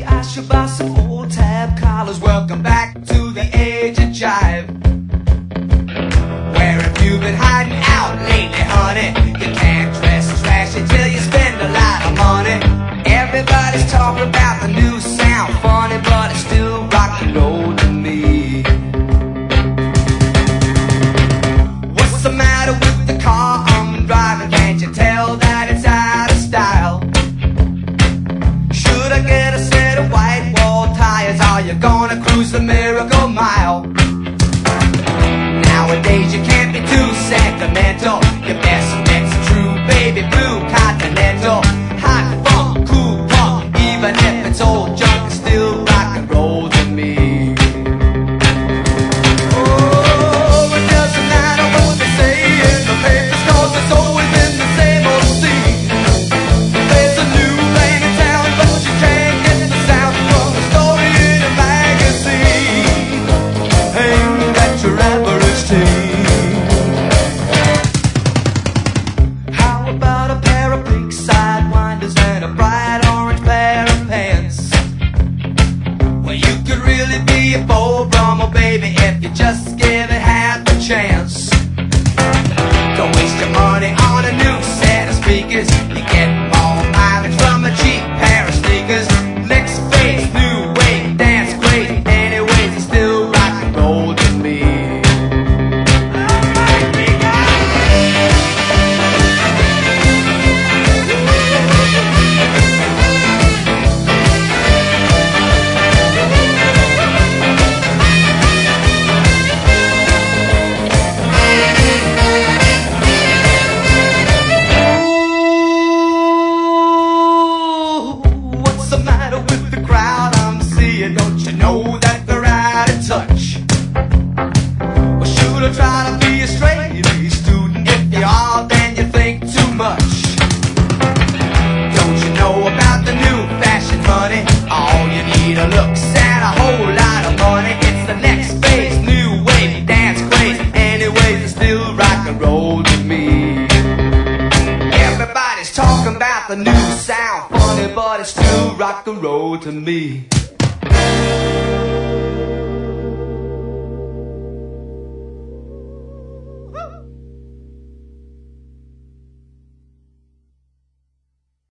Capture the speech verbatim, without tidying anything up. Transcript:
Maybe I should buy some old tab collars. Welcome back to the age of jive. Where have you been hiding out lately, honey? You can't dress trashy till you spend a lot of money. Everybody's talking about the new sound, funny, but it's still rock and roll to me. What's the matter with the car I'm driving? Can't you tell that it's out of style? Should I get a set of white wall tires? Are you gonna cruise the Miracle Mile? Nowadays you can't be too sentimental. Your best bet's a true baby blue Continental. Hot funk, cool punk, even if it's old junk, it's still rock and roll to me. Oh, it doesn't matter what they say in the papers, 'cause it's always in the same old scene. There's a new lane in town, but you can't get the sound from the story in a magazine. Ain't that your average teen? How about a pair of pink sidewinders and a bright orange pair of pants? Well, you could really be a Beau Brummel, baby, if you just give it half a chance. Don't waste your money on a new set of speakers. You get more mileage from a cheap pair of sneakers. Next phase, new wave, dance great. Anyways, it's still rock and roll to me. What's the matter with the crowd I'm seeing? Don't you know that they're out of touch? Well, should I try to be a straight A student? If you are, then you think too much. Don't you know about the new fashion, honey? All you need are looks and a whole lot of money. It's the next phase, new wave, dance craze. Anyways, it's still rock and roll to me. Everybody's talking about the new sound, funny, but it's still rock and roll to me.